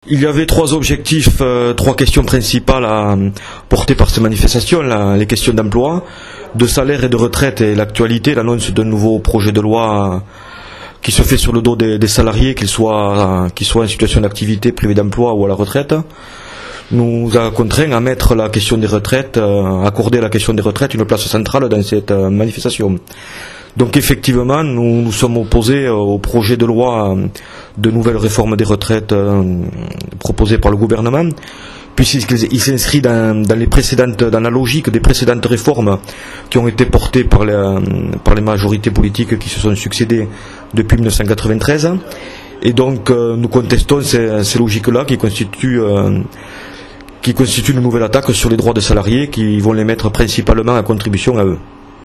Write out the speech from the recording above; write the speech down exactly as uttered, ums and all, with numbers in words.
Il y avait trois objectifs, euh, trois questions principales à porter par ces manifestations, la, les questions d'emploi, de salaire et de retraite et l'actualité, l'annonce d'un nouveau projet de loi euh, qui se fait sur le dos des, des salariés, qu'ils soient, euh, qu'ils soient en situation d'activité, privés d'emploi ou à la retraite, nous a contraint à mettre la question des retraites, euh, accorder à la question des retraites une place centrale dans cette euh, manifestation. Donc effectivement, nous nous sommes opposés au projet de loi de nouvelle réforme des retraites euh, proposé par le gouvernement, puisqu'il s'inscrit dans, dans les précédentes, dans la logique des précédentes réformes qui ont été portées par les, par les majorités politiques qui se sont succédées depuis mille neuf cent quatre-vingt-treize. Et donc euh, nous contestons ces, ces logiques-là qui constituent euh, qui constituent une nouvelle attaque sur les droits des salariés qui vont les mettre principalement à contribution à eux.